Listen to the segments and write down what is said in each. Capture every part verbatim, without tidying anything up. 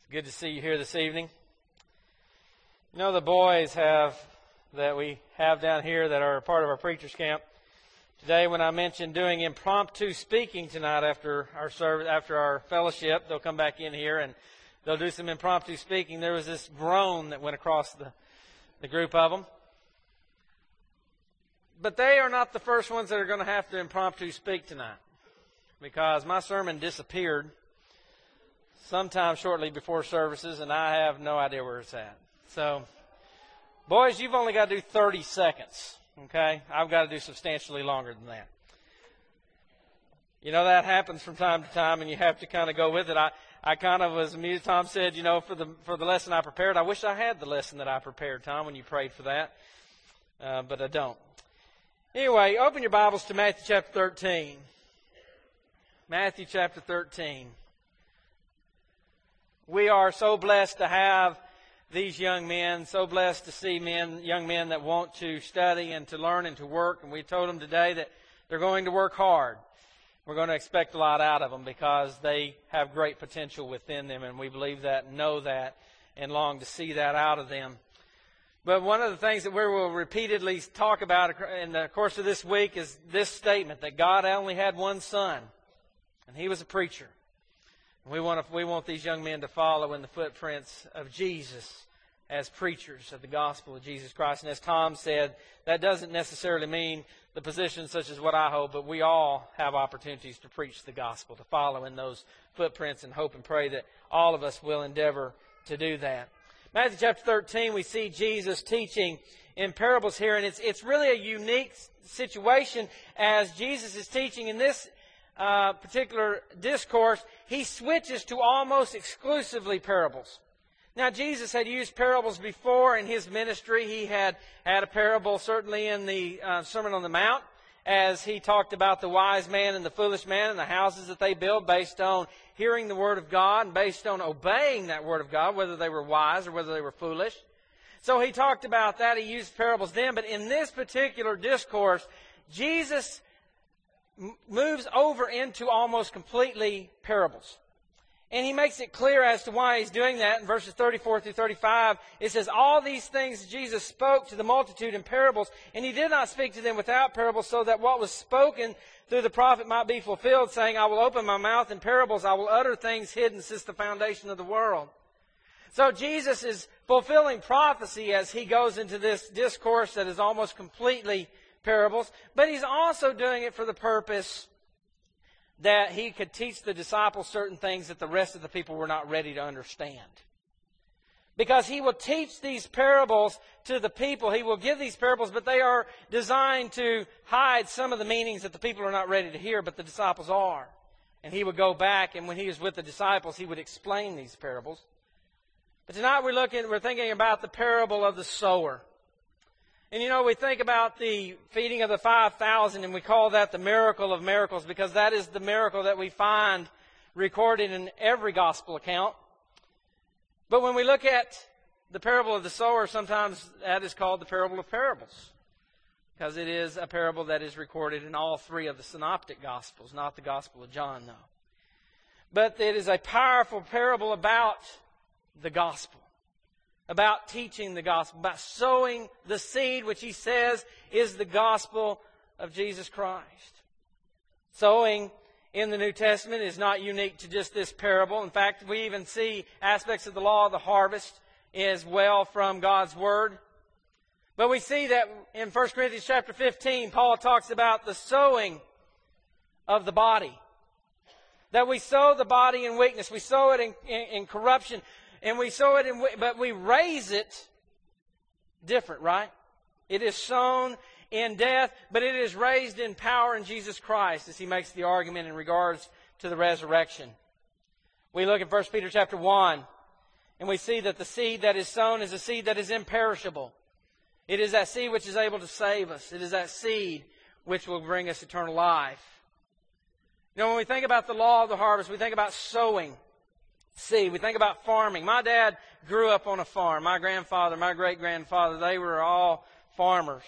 Good to see you here this evening. You know, the boys have that we have down here that are part of our preachers camp. Today, when I mentioned doing impromptu speaking tonight after our service, after our fellowship, they'll come back in here and they'll do some impromptu speaking. There was this groan that went across the, the group of them. But they are not the first ones that are going to have to impromptu speak tonight, because my sermon disappeared sometime shortly before services, and I have no idea where it's at. So, boys, you've only got to do thirty seconds, okay? I've got to do substantially longer than that. You know, that happens from time to time, and you have to kind of go with it. I, I kind of was amused. Tom said, you know, for the for the lesson I prepared, I wish I had the lesson that I prepared, Tom, when you prayed for that, uh, but I don't. Anyway, open your Bibles to Matthew chapter thirteen. Matthew chapter thirteen. We are so blessed to have these young men, so blessed to see men, young men that want to study and to learn and to work. And we told them today that they're going to work hard. We're going to expect a lot out of them because they have great potential within them, and we believe that and know that and long to see that out of them. But one of the things that we will repeatedly talk about in the course of this week is this statement, that God only had one son, and he was a preacher. We want to, we want these young men to follow in the footprints of Jesus as preachers of the gospel of Jesus Christ. And as Tom said, that doesn't necessarily mean the position such as what I hold, but we all have opportunities to preach the gospel, to follow in those footprints, and hope and pray that all of us will endeavor to do that. Matthew chapter thirteen, we see Jesus teaching in parables here, and it's, it's really a unique situation as Jesus is teaching in this Uh, particular discourse. He switches to almost exclusively parables. Now, Jesus had used parables before in his ministry. He had had a parable certainly in the uh, Sermon on the Mount, as he talked about the wise man and the foolish man and the houses that they built based on hearing the Word of God and based on obeying that Word of God, whether they were wise or whether they were foolish. So he talked about that. He used parables then. But in this particular discourse, Jesus moves over into almost completely parables. And he makes it clear as to why he's doing that. In verses thirty-four through thirty-five, it says, "All these things Jesus spoke to the multitude in parables, and he did not speak to them without parables, so that what was spoken through the prophet might be fulfilled, saying, I will open my mouth in parables, I will utter things hidden since the foundation of the world." So Jesus is fulfilling prophecy as he goes into this discourse that is almost completely parables, but he's also doing it for the purpose that he could teach the disciples certain things that the rest of the people were not ready to understand. Because he will teach these parables to the people. He will give these parables, but they are designed to hide some of the meanings that the people are not ready to hear, but the disciples are. And he would go back, and when he was with the disciples, he would explain these parables. But tonight we're looking, we're thinking about the parable of the sower. And you know, we think about the feeding of the five thousand, and we call that the miracle of miracles, because that is the miracle that we find recorded in every gospel account. But when we look at the parable of the sower, sometimes that is called the parable of parables, because it is a parable that is recorded in all three of the synoptic gospels, not the Gospel of John, though. But it is a powerful parable about the gospel, about teaching the gospel, about sowing the seed, which he says is the gospel of Jesus Christ. Sowing in the New Testament is not unique to just this parable. In fact, we even see aspects of the law of the harvest as well from God's Word. But we see that in First Corinthians chapter fifteen, Paul talks about the sowing of the body. That we sow the body in weakness. We sow it in, in, in corruption. And we sow it, in, but we raise it different, right? It is sown in death, but it is raised in power in Jesus Christ, as he makes the argument in regards to the resurrection. We look at First Peter chapter one, and we see that the seed that is sown is a seed that is imperishable. It is that seed which is able to save us. It is that seed which will bring us eternal life. You know, when we think about the law of the harvest, we think about sowing seed. We think about farming. My dad grew up on a farm. My grandfather, my great-grandfather, they were all farmers.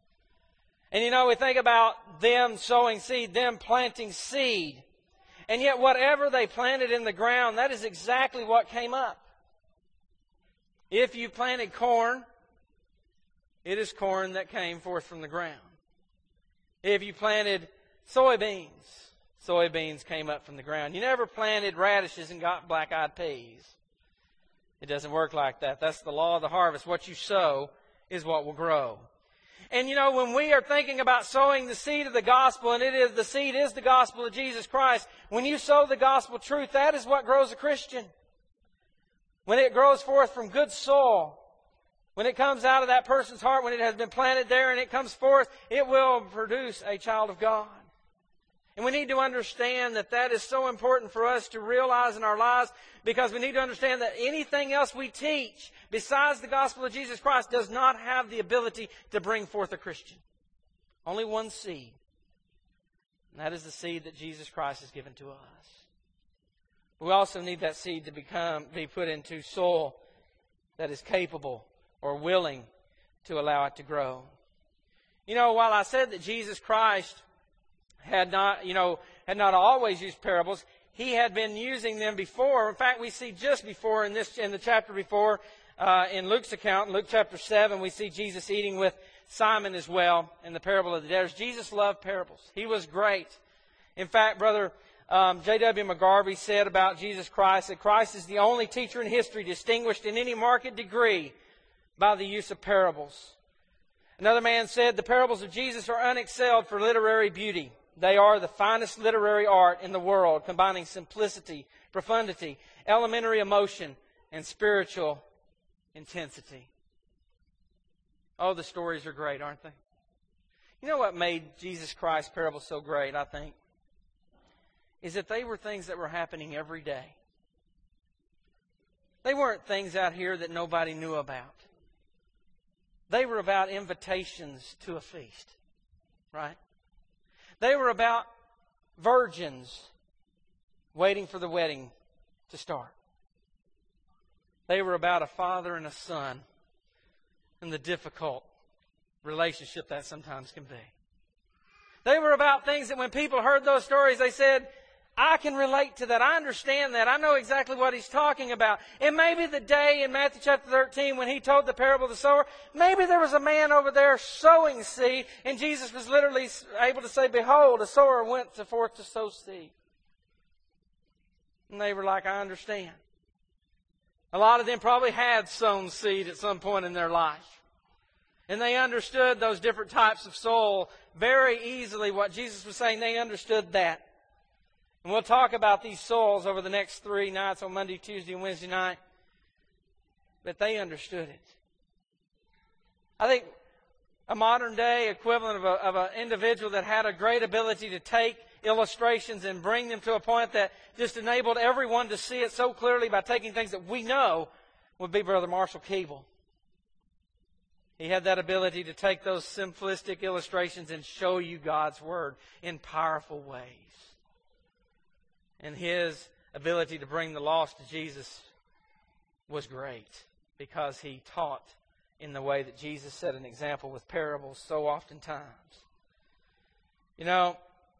And you know, we think about them sowing seed, them planting seed. And yet whatever they planted in the ground, that is exactly what came up. If you planted corn, it is corn that came forth from the ground. If you planted soybeans, soybeans came up from the ground. You never planted radishes and got black-eyed peas. It doesn't work like that. That's the law of the harvest. What you sow is what will grow. And you know, when we are thinking about sowing the seed of the gospel, and it is the seed is the gospel of Jesus Christ, when you sow the gospel truth, that is what grows a Christian. When it grows forth from good soil, when it comes out of that person's heart, when it has been planted there and it comes forth, it will produce a child of God. And we need to understand that that is so important for us to realize in our lives, because we need to understand that anything else we teach besides the gospel of Jesus Christ does not have the ability to bring forth a Christian. Only one seed. And that is the seed that Jesus Christ has given to us. We also need that seed to become be put into soil that is capable or willing to allow it to grow. You know, while I said that Jesus Christ had not, you know, had not always used parables, He had been using them before. In fact, we see just before in this in the chapter before, uh, in Luke's account, in Luke chapter seven, we see Jesus eating with Simon as well in the parable of the debtors. Jesus loved parables. He was great. In fact, Brother um, J W McGarvey said about Jesus Christ that Christ is the only teacher in history distinguished in any marked degree by the use of parables. Another man said the parables of Jesus are unexcelled for literary beauty. They are the finest literary art in the world, combining simplicity, profundity, elementary emotion, and spiritual intensity. Oh, the stories are great, aren't they? You know what made Jesus Christ's parables so great, I think? Is that they were things that were happening every day. They weren't things out here that nobody knew about. They were about invitations to a feast, right? They were about virgins waiting for the wedding to start. They were about a father and a son and the difficult relationship that sometimes can be. They were about things that when people heard those stories, they said, I can relate to that. I understand that. I know exactly what he's talking about. And maybe the day in Matthew chapter thirteen when he told the parable of the sower, maybe there was a man over there sowing seed, and Jesus was literally able to say, behold, a sower went forth to sow seed. And they were like, I understand. A lot of them probably had sown seed at some point in their life. And they understood those different types of soil very easily. What Jesus was saying, they understood that. And we'll talk about these soils over the next three nights on Monday, Tuesday, and Wednesday night. But they understood it. I think a modern day equivalent of, a, of an individual that had a great ability to take illustrations and bring them to a point that just enabled everyone to see it so clearly by taking things that we know would be Brother Marshall Keeble. He had that ability to take those simplistic illustrations and show you God's Word in powerful ways. And his ability to bring the lost to Jesus was great because he taught in the way that Jesus set an example with parables so oftentimes. You know,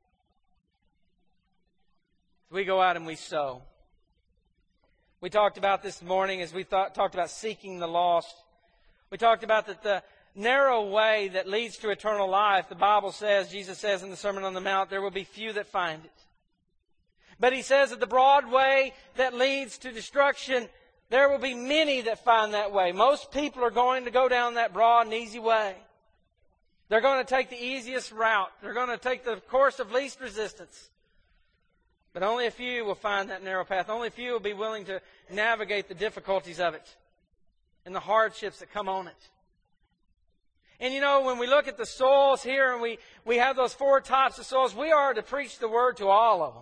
we go out and we sow. We talked about this morning as we thought, talked about seeking the lost. We talked about that the narrow way that leads to eternal life, the Bible says, Jesus says in the Sermon on the Mount, there will be few that find it. But he says that the broad way that leads to destruction, there will be many that find that way. Most people are going to go down that broad and easy way. They're going to take the easiest route. They're going to take the course of least resistance. But only a few will find that narrow path. Only a few will be willing to navigate the difficulties of it and the hardships that come on it. And you know, when we look at the soils here and we, we have those four types of soils, we are to preach the Word to all of them.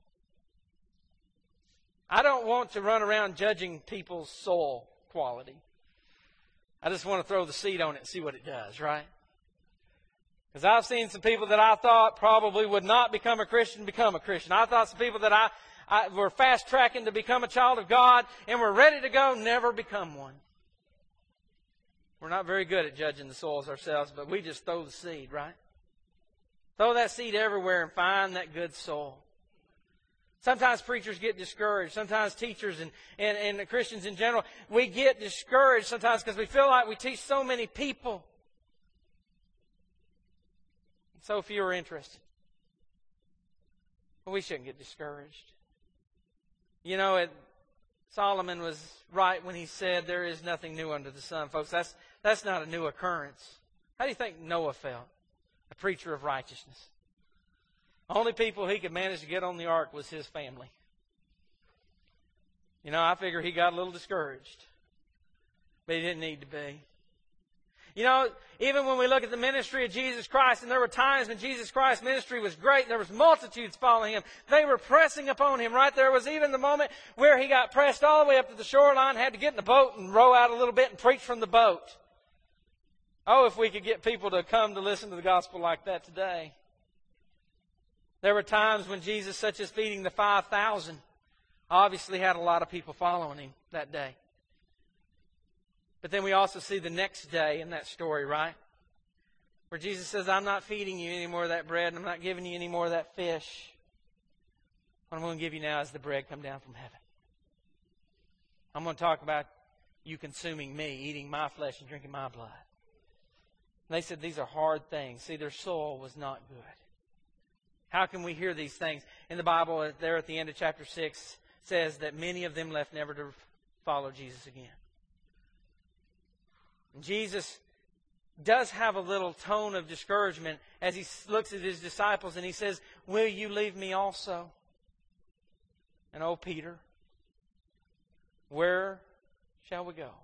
I don't want to run around judging people's soul quality. I just want to throw the seed on it and see what it does, right? Because I've seen some people that I thought probably would not become a Christian become a Christian. I thought some people that I, I were fast-tracking to become a child of God and were ready to go, never become one. We're not very good at judging the soils ourselves, but we just throw the seed, right? Throw that seed everywhere and find that good soil. Sometimes preachers get discouraged. Sometimes teachers and, and, and Christians in general, we get discouraged sometimes because we feel like we teach so many people. So few are interested. But we shouldn't get discouraged. You know, it, Solomon was right when he said there is nothing new under the sun. Folks, that's, that's not a new occurrence. How do you think Noah felt? A preacher of righteousness. The only people he could manage to get on the ark was his family. You know, I figure he got a little discouraged. But he didn't need to be. You know, even when we look at the ministry of Jesus Christ, and there were times when Jesus Christ's ministry was great, and there was multitudes following Him. They were pressing upon Him, right? There was even the moment where He got pressed all the way up to the shoreline, had to get in the boat and row out a little bit and preach from the boat. Oh, if we could get people to come to listen to the gospel like that today. There were times when Jesus, such as feeding the five thousand, obviously had a lot of people following Him that day. But then we also see the next day in that story, right? Where Jesus says, I'm not feeding you any more of that bread, and I'm not giving you any more of that fish. What I'm going to give you now is the bread come down from heaven. I'm going to talk about you consuming me, eating my flesh and drinking my blood. And they said these are hard things. See, their soul was not good. How can we hear these things? In the Bible, there at the end of chapter six, says that many of them left never to follow Jesus again. And Jesus does have a little tone of discouragement as He looks at His disciples and He says, will you leave me also? And oh, Peter, where shall we go?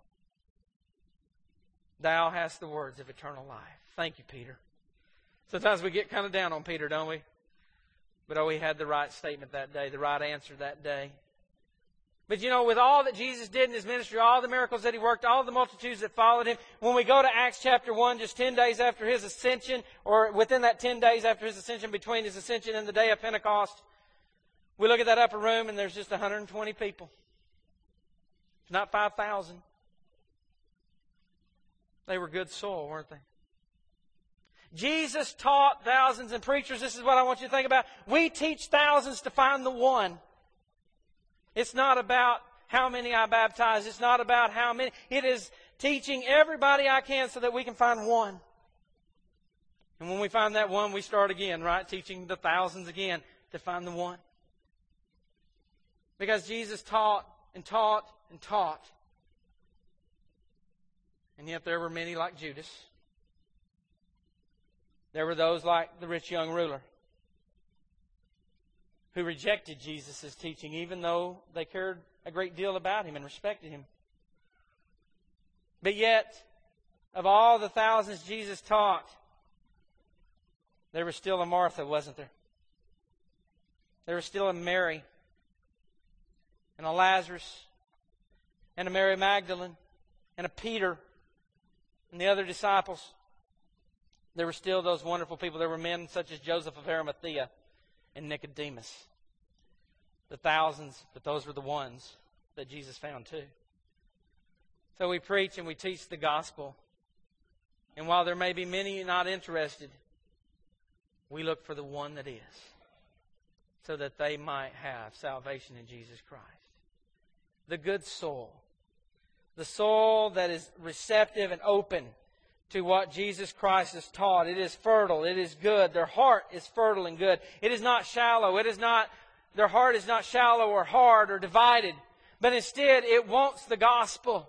Thou hast the words of eternal life. Thank you, Peter. Sometimes we get kind of down on Peter, don't we? But oh, he had the right statement that day, the right answer that day. But you know, with all that Jesus did in His ministry, all the miracles that He worked, all the multitudes that followed Him, when we go to Acts chapter one, just ten days after His ascension, or within that ten days after His ascension, between His ascension and the day of Pentecost, we look at that upper room and there's just one hundred twenty people. It's not five thousand. They were good soul, weren't they? Jesus taught thousands, and preachers, this is what I want you to think about. We teach thousands to find the one. It's not about how many I baptize. It's not about how many. It is teaching everybody I can so that we can find one. And when we find that one, we start again, right? Teaching the thousands again to find the one. Because Jesus taught and taught and taught. And yet there were many like Judas. There were those like the rich young ruler who rejected Jesus' teaching, even though they cared a great deal about Him and respected Him. But yet, of all the thousands Jesus taught, there was still a Martha, wasn't there? There was still a Mary and a Lazarus and a Mary Magdalene and a Peter and the other disciples. There were still those wonderful people. There were men such as Joseph of Arimathea and Nicodemus. The thousands, but those were the ones that Jesus found too. So we preach and we teach the gospel. And while there may be many not interested, we look for the one that is, so that they might have salvation in Jesus Christ. The good soul. The soul that is receptive and open to what Jesus Christ has taught. It is fertile. It is good. Their heart is fertile and good. It is not shallow. It is not, their heart is not shallow or hard or divided. But instead, it wants the gospel.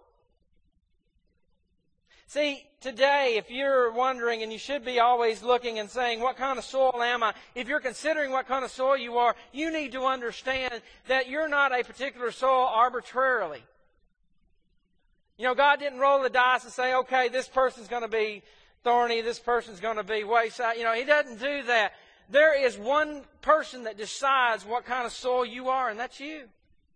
See, today, if you're wondering, and you should be always looking and saying, what kind of soil am I? If you're considering what kind of soil you are, you need to understand that you're not a particular soil arbitrarily. You know, God didn't roll the dice and say, okay, this person's going to be thorny, this person's going to be wayside. You know, He doesn't do that. There is one person that decides what kind of soil you are, and that's you.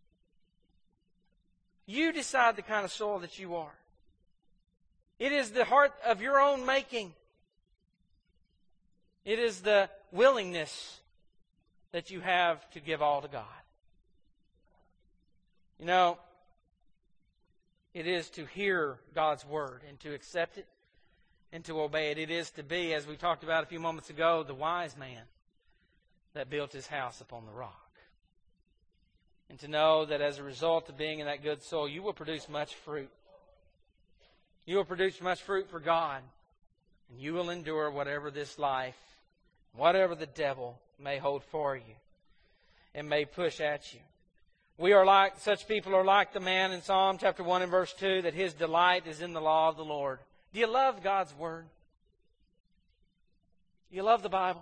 You decide the kind of soil that you are. It is the heart of your own making. It is the willingness that you have to give all to God. You know, it is to hear God's Word and to accept it and to obey it. It is to be, as we talked about a few moments ago, the wise man that built his house upon the rock. And to know that as a result of being in that good soil, you will produce much fruit. You will produce much fruit for God. And you will endure whatever this life, whatever the devil may hold for you and may push at you. We are like, such people are like the man in Psalm chapter one and verse two, that his delight is in the law of the Lord. Do you love God's Word? Do you love the Bible?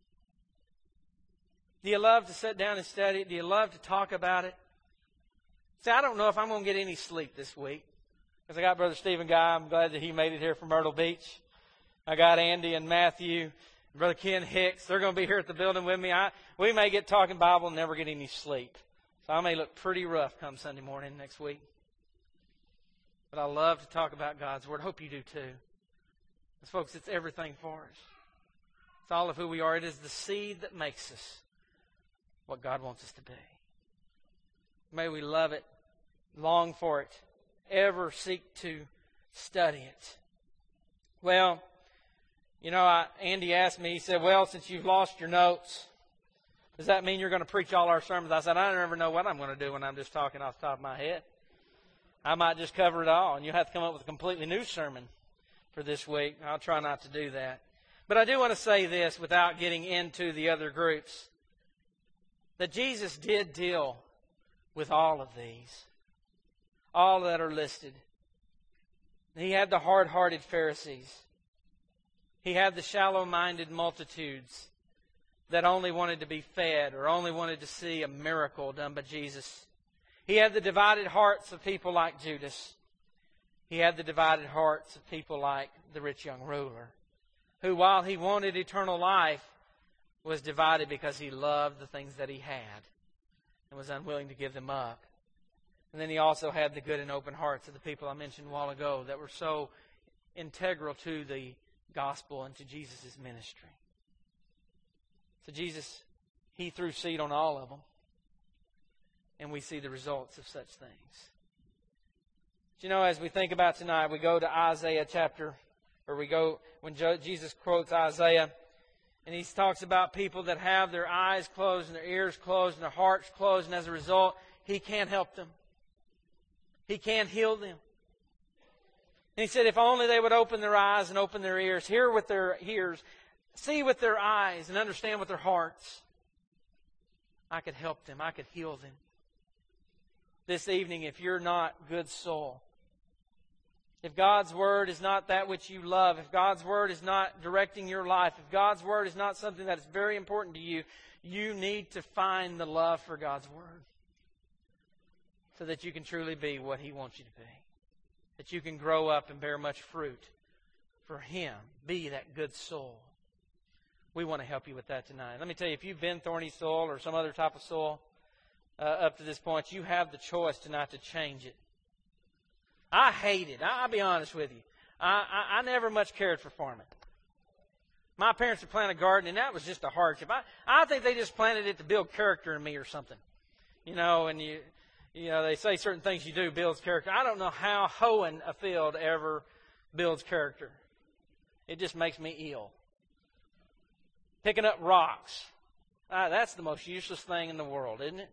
Do you love to sit down and study it? Do you love to talk about it? See, I don't know if I'm going to get any sleep this week. Because I got Brother Stephen Guy. I'm glad that he made it here from Myrtle Beach. I got Andy and Matthew, and Brother Ken Hicks. They're going to be here at the building with me. I, we may get talking Bible and never get any sleep. So I may look pretty rough come Sunday morning next week. But I love to talk about God's Word. Hope you do too. Because, folks, it's everything for us. It's all of who we are. It is the seed that makes us what God wants us to be. May we love it, long for it, ever seek to study it. Well, you know, I, Andy asked me, he said, well, since you've lost your notes, does that mean you're going to preach all our sermons? I said, I never know what I'm going to do when I'm just talking off the top of my head. I might just cover it all, and you'll have to come up with a completely new sermon for this week. I'll try not to do that. But I do want to say this without getting into the other groups, that Jesus did deal with all of these, all that are listed. He had the hard-hearted Pharisees. He had the shallow-minded multitudes that only wanted to be fed or only wanted to see a miracle done by Jesus. He had the divided hearts of people like Judas. He had the divided hearts of people like the rich young ruler, who, while he wanted eternal life, was divided because he loved the things that he had and was unwilling to give them up. And then he also had the good and open hearts of the people I mentioned a while ago that were so integral to the gospel and to Jesus' ministry. So Jesus, He threw seed on all of them. And we see the results of such things. But you know, as we think about tonight, we go to Isaiah chapter, or we go, when Jesus quotes Isaiah, and he talks about people that have their eyes closed and their ears closed and their hearts closed, and as a result, He can't help them. He can't heal them. And He said if only they would open their eyes and open their ears, hear with their ears, see with their eyes, and understand with their hearts, I could help them. I could heal them. This evening, if you're not good soul, if God's Word is not that which you love, if God's Word is not directing your life, if God's Word is not something that is very important to you, you need to find the love for God's Word so that you can truly be what He wants you to be, that you can grow up and bear much fruit for Him, be that good soul. We want to help you with that tonight. Let me tell you, if you've been thorny soil or some other type of soil uh, up to this point, you have the choice tonight to change it. I hate it. I'll be honest with you. I, I, I never much cared for farming. My parents had planted a garden, and that was just a hardship. I, I think they just planted it to build character in me or something. You know, and you, you know, they say certain things you do builds character. I don't know how hoeing a field ever builds character. It just makes me ill. Picking up rocks. Ah, that's the most useless thing in the world, isn't it?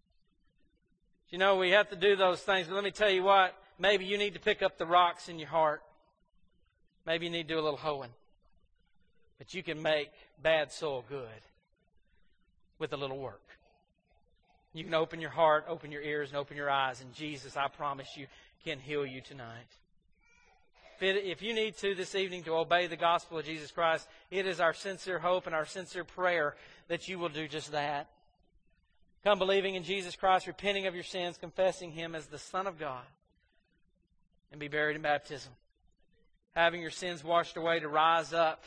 You know, we have to do those things. But let me tell you what. Maybe you need to pick up the rocks in your heart. Maybe you need to do a little hoeing. But you can make bad soil good with a little work. You can open your heart, open your ears, and open your eyes. And Jesus, I promise you, can heal you tonight. If, it, if you need to this evening to obey the gospel of Jesus Christ, it is our sincere hope and our sincere prayer that you will do just that. Come believing in Jesus Christ, repenting of your sins, confessing Him as the Son of God, and be buried in baptism. Having your sins washed away to rise up.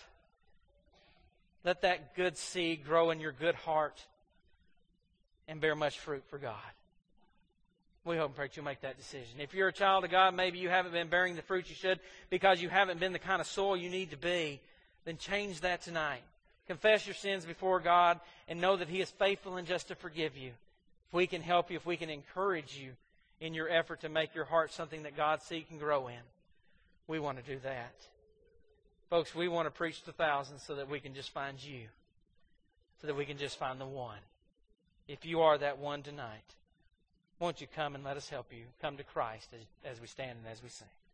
Let that good seed grow in your good heart and bear much fruit for God. We hope and pray that you'll make that decision. If you're a child of God, maybe you haven't been bearing the fruit you should because you haven't been the kind of soil you need to be, then change that tonight. Confess your sins before God and know that He is faithful and just to forgive you. If we can help you, if we can encourage you in your effort to make your heart something that God's seed can grow in, we want to do that. Folks, we want to preach to thousands so that we can just find you, so that we can just find the one. If you are that one tonight, won't you come and let us help you come to Christ as, as we stand and as we sing.